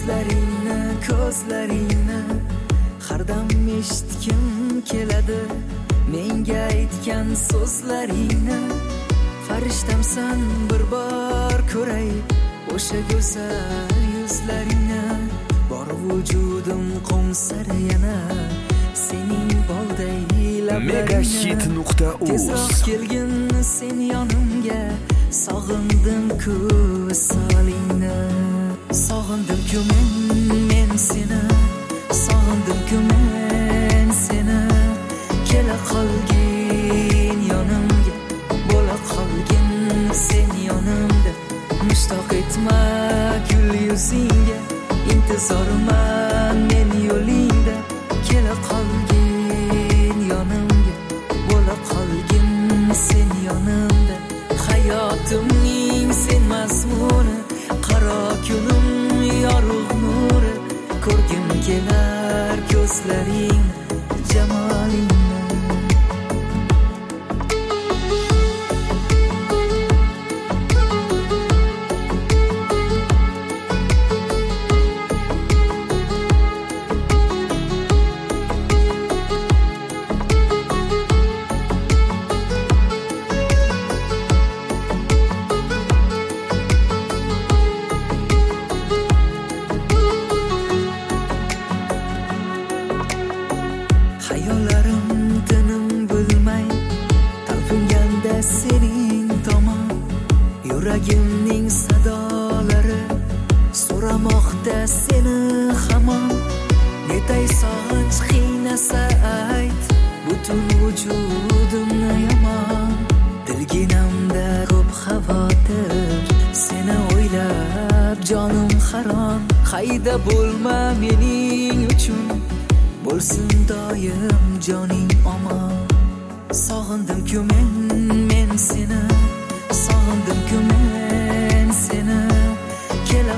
so'zlaringni, ko'zlaringni har dam eshitgim keladi. Menga aytgan so'zlaringni farishtamsan, bir bor ko'ray o'sha go'zal yuzlaringni. Bor vujudim qo'msar yana sening bolday lablaringni. Megahit.uz Tezroq kelgin sen yonimga, sog'indim-ku visolingni. Sog'indim-ku men seni, sog'indim-ku men seni. Kela qolgin yonimga, bo'la qolgin sen yonimda. Mushtoq etma gul yuzingga, intizorman men yo'lingda. Kela qolgin yonimga, bo'la qolgin sen yonimda. Hayotimning sen mazmuni, qaro kunim yorug' nuri. Ko'rgim kelar ko'zlaring jamolingni. Hayollarim tinim bilmay talpinganda sening tomon. Yuragimning sadolari so'ramoqda seni hamon. Netay sog'inch qiynasa ayt, butun vujudimni yomon. Dilginamda ko'p xavotir, seni o'ylab jonim harom. Qayda bo'lma mening uchun, bo'lsin doim joning omon. Sog'indim-ku men seni, sog'indim-ku men seni. Kela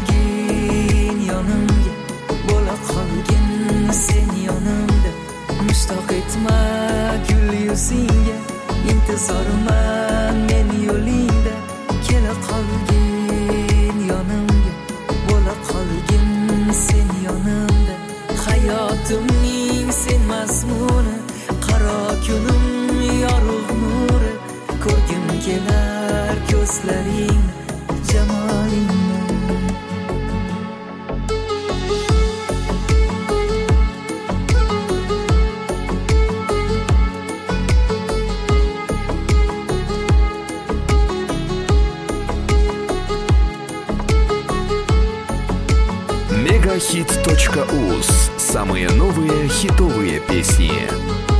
qolgin yonimga, bo'la qolgin sen yonimda. Mushtoq etma gul yuzingga, intizorman men yo'lingda. Kela qolgin yonimga, bo'la qolgin sen yonimda. Hayotimning sen mazmuni, qaro kunim yorug' nuri. Ko'rgim kelar ko'zlaring jamolingni. Megahit.uz. Самые новые хитовые песни.